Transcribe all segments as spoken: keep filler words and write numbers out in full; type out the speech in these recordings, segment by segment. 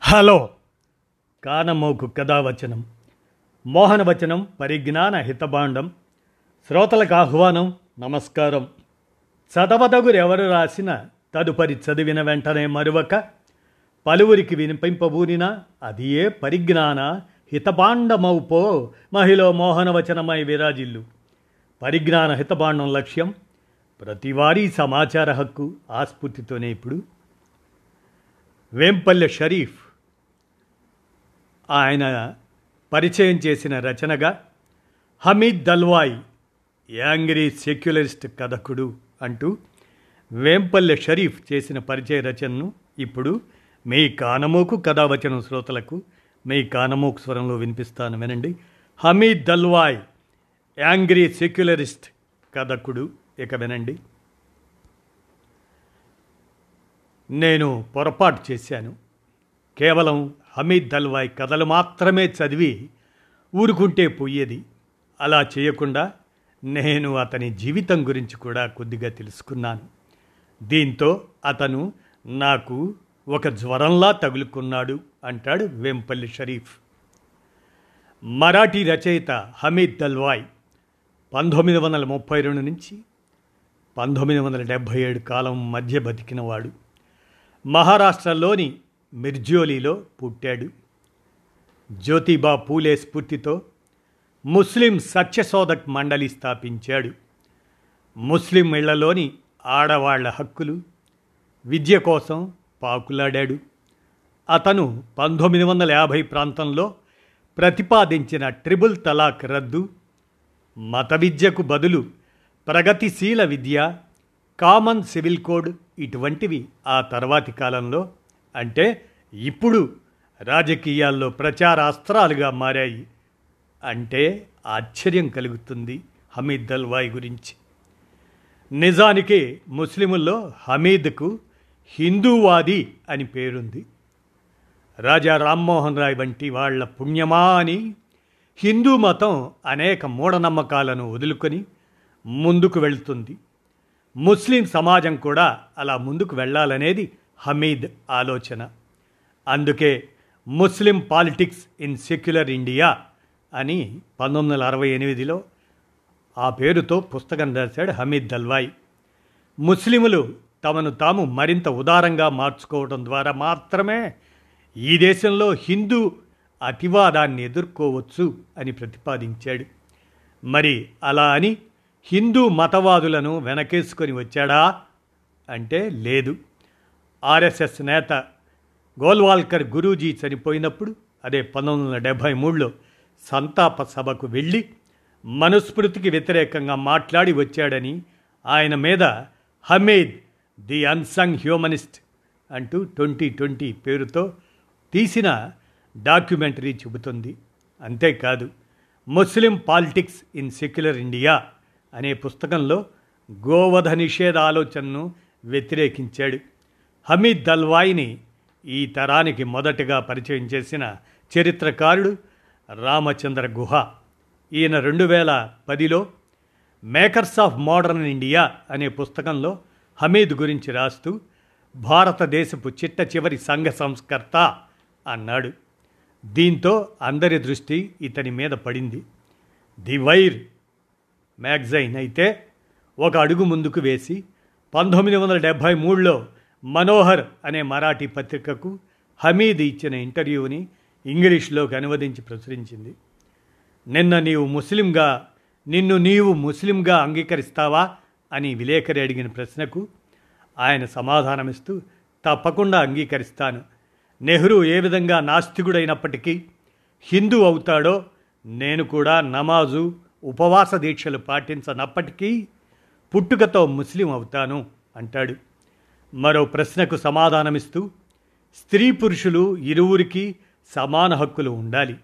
Hello కానమోకు కథావచనం మోహనవచనం పరిజ్ఞాన హితభాండం శ్రోతలకు ఆహ్వానం నమస్కారం. చదవదగురెవరు రాసిన తదుపరి చదివిన వెంటనే మరువక పలువురికి వినిపింపబూనిన అది ఏ పరిజ్ఞాన హితభాండమౌపో మహిళ మోహనవచనమై విరాజిల్లు. పరిజ్ఞాన హితభాండం లక్ష్యం ప్రతివారీ సమాచార హక్కు. ఆస్ఫూర్తితోనే ఇప్పుడు వేంపల్లె షరీఫ్ ఆయన పరిచయం చేసిన రచనగా హమీద్ దల్వాయ్ యాంగ్రీ సెక్యులరిస్ట్ కథకుడు అంటూ వేంపల్లె షరీఫ్ చేసిన పరిచయ రచనను ఇప్పుడు మీ కానమోకు కథావచనం శ్రోతలకు మీ కానమోకు స్వరంలో వినిపిస్తాను, వినండి. హమీద్ దల్వాయ్ యాంగ్రీ సెక్యులరిస్ట్ కథకుడు. ఇక వినండి. నేను పొరపాటు చేశాను. కేవలం హమీద్ దల్వాయ్ కథలు మాత్రమే చదివి ఊరుకుంటే పోయేది. అలా చేయకుండా నేను అతని జీవితం గురించి కూడా కొద్దిగా తెలుసుకున్నాను. దీంతో అతను నాకు ఒక జ్వరంలా తగులుకున్నాడు అంటాడు వేంపల్లి షరీఫ్. మరాఠీ రచయిత హమీద్ దల్వాయ్ పంతొమ్మిది వందల ముప్పై రెండు నుంచి పంతొమ్మిది వందల డెబ్భై ఏడు కాలం మధ్య బతికినవాడు. మహారాష్ట్రలోని మిర్జోలీలో పుట్టాడు. జ్యోతిబా పూలే స్ఫూర్తితో ముస్లిం సత్యశోధక్ మండలి స్థాపించాడు. ముస్లిం ఇళ్లలోని ఆడవాళ్ల హక్కులు, విద్య కోసం పాకులాడాడు. అతను పంతొమ్మిది వందల యాభై ప్రాంతంలో ప్రతిపాదించిన ట్రిపుల్ తలాక్ రద్దు, మత విద్యకు బదులు ప్రగతిశీల విద్య, కామన్ సివిల్ కోడ్ ఇటువంటివి ఆ తర్వాతి కాలంలో అంటే ఇప్పుడు రాజకీయాల్లో ప్రచారాస్త్రాలుగా మారాయి. అంటే ఆశ్చర్యం కలుగుతుంది హమీద్ దల్వాయ్ గురించి. నిజానికి ముస్లిముల్లో హమీద్కు హిందూవాది అని పేరుంది. రాజా రామ్మోహన్ రాయ్ వంటి వాళ్ల పుణ్యమా అని హిందూ మతం అనేక మూఢనమ్మకాలను వదులుకొని ముందుకు వెళ్తుంది. ముస్లిం సమాజం కూడా అలా ముందుకు వెళ్ళాలనేది హమీద్ ఆలోచన. అందుకే Muslim politics in secular India అని పంతొమ్మిది వందల అరవై ఎనిమిదిలో ఆ పేరుతో పుస్తకం రాశాడు హమీద్ దల్వాయ్. ముస్లిములు తమను తాము మరింత ఉదారంగా మార్చుకోవడం ద్వారా మాత్రమే ఈ దేశంలో హిందూ అతివాదాన్ని ఎదుర్కోవచ్చు అని ప్రతిపాదించాడు. మరి అలా అని హిందూ మతవాదులను వెనకేసుకొని వచ్చాడా అంటే లేదు. ఆర్ఎస్ఎస్ నేత గోల్వాల్కర్ గురూజీ చనిపోయినప్పుడు అదే పంతొమ్మిది వందల డెబ్భై మూడులో సంతాప సభకు వెళ్ళి మనుస్మృతికి వ్యతిరేకంగా మాట్లాడి వచ్చాడని ఆయన మీద హమీద్ ది అన్సంగ్ హ్యూమనిస్ట్ అంటూ ట్వంటీ ట్వంటీ పేరుతో తీసిన డాక్యుమెంటరీ చెబుతుంది. అంతేకాదు Muslim politics in secular India అనే పుస్తకంలో గోవధ నిషేధ ఆలోచనను వ్యతిరేకించాడు. హమీద్ దల్వాయ్ని ఈ తరానికి మొదటగా పరిచయం చేసిన చరిత్రకారుడు రామచంద్ర గుహ. ఈయన రెండు వేల పదిలో మేకర్స్ ఆఫ్ మోడర్న్ ఇండియా అనే పుస్తకంలో హమీద్ గురించి రాస్తూ భారతదేశపు చిట్ట చివరి సంఘ సంస్కర్త అన్నాడు. దీంతో అందరి దృష్టి ఇతని మీద పడింది. ది వైర్ మ్యాగజైన్ అయితే ఒక అడుగు ముందుకు వేసి పంతొమ్మిది వందల డెబ్భై మూడులో మనోహర్ అనే మరాఠీ పత్రికకు హమీద్ ఇచ్చిన ఇంటర్వ్యూని ఇంగ్లీష్లోకి అనువదించి ప్రచురించింది. నిన్న నీవు ముస్లింగా నిన్ను నీవు ముస్లింగా అంగీకరిస్తావా అని విలేకరి అడిగిన ప్రశ్నకు ఆయన సమాధానమిస్తూ తప్పకుండా అంగీకరిస్తాను. నెహ్రూ ఏ విధంగా నాస్తికుడైనప్పటికీ హిందూ అవుతాడో నేను కూడా నమాజు ఉపవాస దీక్షలు పాటించనప్పటికీ పుట్టుకతో ముస్లిం అవుతాను అంటాడు. మరో ప్రశ్నకు సమాధానమిస్తూ స్త్రీ పురుషులు ఇరువురికి సమాన హక్కులు ఉండాలి,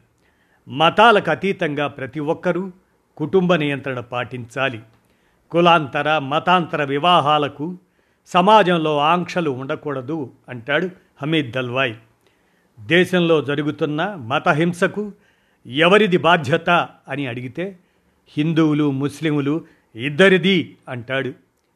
మతాలకు అతీతంగా ప్రతి ఒక్కరూ కుటుంబ నియంత్రణ పాటించాలి, కులాంతర మతాంతర వివాహాలకు సమాజంలో ఆంక్షలు ఉండకూడదు అంటాడు హమీద్ దల్వాయ్. దేశంలో జరుగుతున్న మతహింసకు ఎవరిది బాధ్యత అని అడిగితే హిందువులు ముస్లిములు ఇద్దరిది అంటాడు.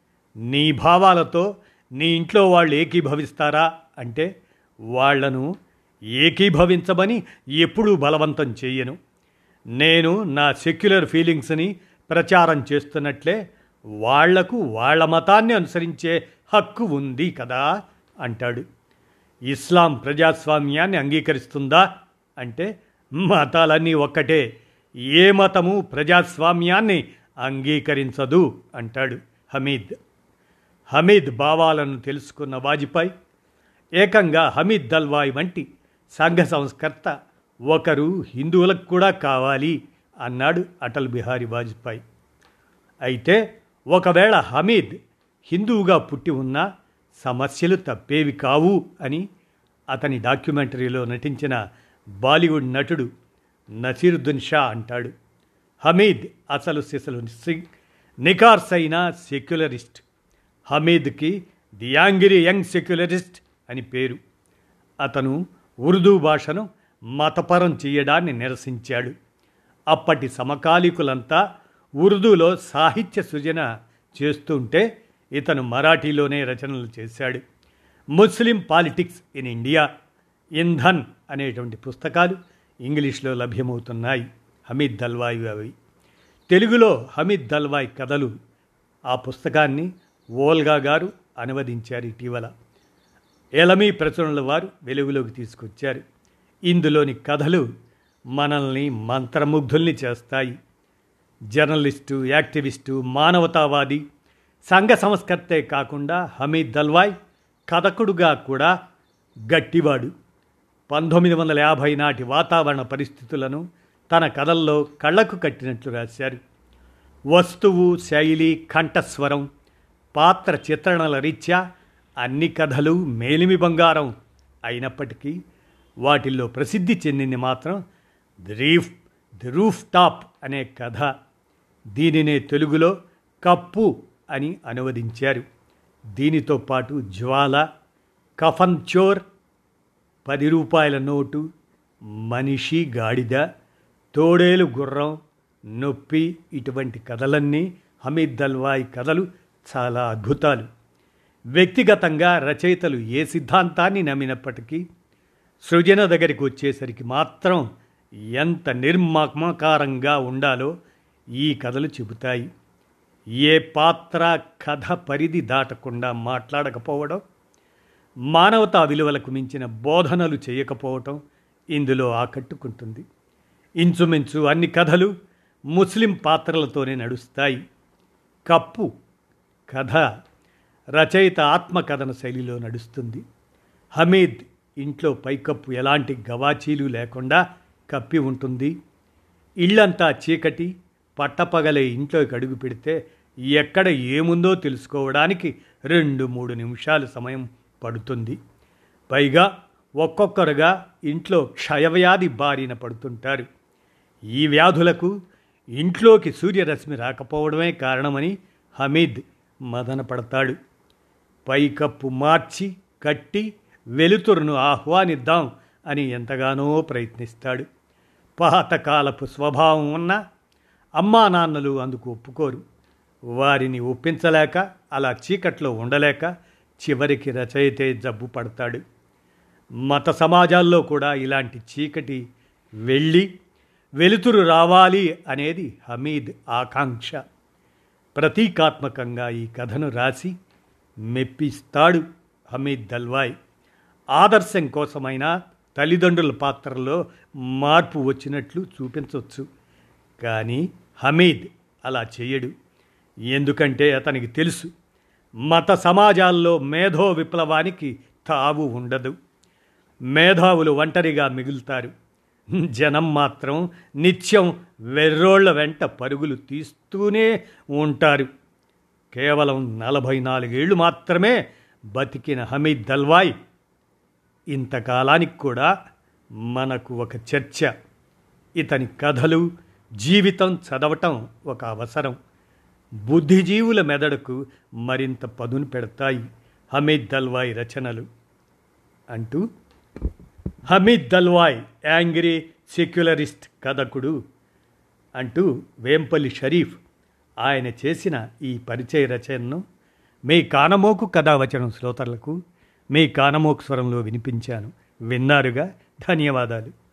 నీ భావాలతో నీ ఇంట్లో వాళ్ళు ఏకీభవిస్తారా అంటే వాళ్లను ఏకీభవించమని ఎప్పుడూ బలవంతం చెయ్యను. నేను నా సెక్యులర్ ఫీలింగ్స్ని ప్రచారం చేస్తున్నట్లే వాళ్లకు వాళ్ళ మతాన్ని అనుసరించే హక్కు ఉంది కదా అంటాడు. ఇస్లాం ప్రజాస్వామ్యాన్ని అంగీకరిస్తుందా అంటే మతాలన్నీ ఒక్కటే, ఏ మతము ప్రజాస్వామ్యాన్ని అంగీకరించదు అంటాడు హమీద్. హమీద్ భావాలను తెలుసుకున్న వాజ్పేయి ఏకంగా హమీద్ దల్వాయ్ వంటి సంఘ సంస్కర్త ఒకరు హిందువులకు కూడా కావాలి అన్నాడు అటల్ బిహారీ వాజ్పేయి. అయితే ఒకవేళ హమీద్ హిందువుగా పుట్టి ఉన్నా సమస్యలు తప్పేవి కావు అని అతని డాక్యుమెంటరీలో నటించిన బాలీవుడ్ నటుడు నసీరుద్దీన్ షా అంటాడు. హమీద్ అసలు సిసలు నికార్సైన సెక్యులరిస్ట్. హమీద్కి ది యాంగ్రీ యంగ్ సెక్యులరిస్ట్ అని పేరు. అతను ఉర్దూ భాషను మతపరం చేయడాన్ని నిరసించాడు. అప్పటి సమకాలీకులంతా ఉర్దూలో సాహిత్య సృజన చేస్తుంటే ఇతను మరాఠీలోనే రచనలు చేశాడు. Muslim politics in India, Indhan అనేటువంటి పుస్తకాలు ఇంగ్లీష్లో లభ్యమవుతున్నాయి. హమీద్ దల్వాయి అవి. తెలుగులో హమీద్ దల్వాయి కథలు, ఆ పుస్తకాన్ని ఓల్గా గారు అనువదించారు ఇటీవల. ఎలమీ ప్రచురణల వారు వెలుగులోకి తీసుకొచ్చారు. ఇందులోని కథలు మనల్ని మంత్రముగ్ధుల్ని చేస్తాయి. జర్నలిస్టు, యాక్టివిస్టు, మానవతావాది, సంఘ సంస్కర్తే కాకుండా హమీద్ దల్వాయ్ కథకుడుగా కూడా గట్టివాడు. పంతొమ్మిది వందల యాభై నాటి వాతావరణ పరిస్థితులను తన కథల్లో కళ్ళకు కట్టినట్లు రాశారు. వస్తువు, శైలి, కంఠస్వరం, పాత్ర చిత్రణల రీత్యా అన్ని కథలు మేలిమి బంగారం అయినప్పటికీ వాటిల్లో ప్రసిద్ధి చెందింది మాత్రం the reef the roof top అనే కథ. దీనినే తెలుగులో కప్పు అని అనువదించారు. దీనితో పాటు జ్వాల, కఫన్ చోర్, పది రూపాయల నోటు, మనిషి గాడిద, తోడేలు గుర్రం, నొప్పి ఇటువంటి కథలన్నీ హమీద్ దల్వాయి కథలు చాలా అద్భుతాలు. వ్యక్తిగతంగా రచయితలు ఏ సిద్ధాంతాన్ని నమ్మినప్పటికీ సృజన దగ్గరికి వచ్చేసరికి మాత్రం ఎంత నిర్మాకారంగా ఉండాలో ఈ కథలు చెబుతాయి. ఏ పాత్ర కథ పరిధి దాటకుండా మాట్లాడకపోవడం, మానవతా విలువలకు మించిన బోధనలు చేయకపోవటం ఇందులో ఆకట్టుకుంటుంది. ఇంచుమించు అన్ని కథలు ముస్లిం పాత్రలతోనే నడుస్తాయి. కప్పు కథ రచయిత ఆత్మకథన శైలిలో నడుస్తుంది. హమీద్ ఇంట్లో పైకప్పు ఎలాంటి గవాచీలు లేకుండా కప్పి ఉంటుంది. ఇల్లంతా చీకటి, పట్టపగలే ఇంట్లోకి అడుగు పెడితే ఎక్కడ ఏముందో తెలుసుకోవడానికి రెండు మూడు నిమిషాలు సమయం పడుతుంది. పైగా ఒక్కొక్కరుగా ఇంట్లో క్షయవ్యాధి బారిన పడుతుంటారు. ఈ వ్యాధులకు ఇంట్లోకి సూర్యరశ్మి రాకపోవడమే కారణమని హమీద్ మదన పడతాడు. పైకప్పు మార్చి కట్టి వెలుతురును ఆహ్వానిద్దాం అని ఎంతగానో ప్రయత్నిస్తాడు. పాతకాలపు స్వభావం ఉన్న అమ్మా నాన్నలు అందుకు ఒప్పుకోరు. వారిని ఒప్పించలేక అలా చీకట్లో ఉండలేక చివరికి రచయితే జబ్బు పడతాడు. మత సమాజాల్లో కూడా ఇలాంటి చీకటి వెళ్ళి వెలుతురు రావాలి అనేది హమీద్ ఆకాంక్ష. ప్రతీకాత్మకంగా ఈ కథను రాసి మెప్పిస్తాడు హమీద్ దల్వాయ్. ఆదర్శం కోసమైనా తల్లిదండ్రుల పాత్రలో మార్పు వచ్చినట్లు చూపించవచ్చు. కానీ హమీద్ అలా చేయడు. ఎందుకంటే అతనికి తెలుసు, మత సమాజాల్లో మేధో విప్లవానికి తావు ఉండదు. మేధావులు ఒంటరిగా మిగులుతారు. జనం మాత్రం నిత్యం వెర్రోళ్ల వెంట పరుగులు తీస్తూనే ఉంటారు. కేవలం నలభై నాలుగేళ్లు మాత్రమే బతికిన హమీద్ దల్వాయ్ ఇంతకాలానికి కూడా మనకు ఒక చర్చ. ఇతని కథలు, జీవితం చదవటం ఒక అవసరం. బుద్ధిజీవుల మెదడుకు మరింత పదును పెడతాయి హమీద్ దల్వాయ్ రచనలు అంటూ హమీద్ దల్వాయ్ యాంగ్రీ సెక్యులరిస్ట్ కథకుడు అంటూ వేంపల్లి షరీఫ్ ఆయన చేసిన ఈ పరిచయ రచనను మీ కానమోకు కథావచనం శ్రోతలకు మీ కానమోకు స్వరంలో వినిపించాను. విన్నారుగా. ధన్యవాదాలు.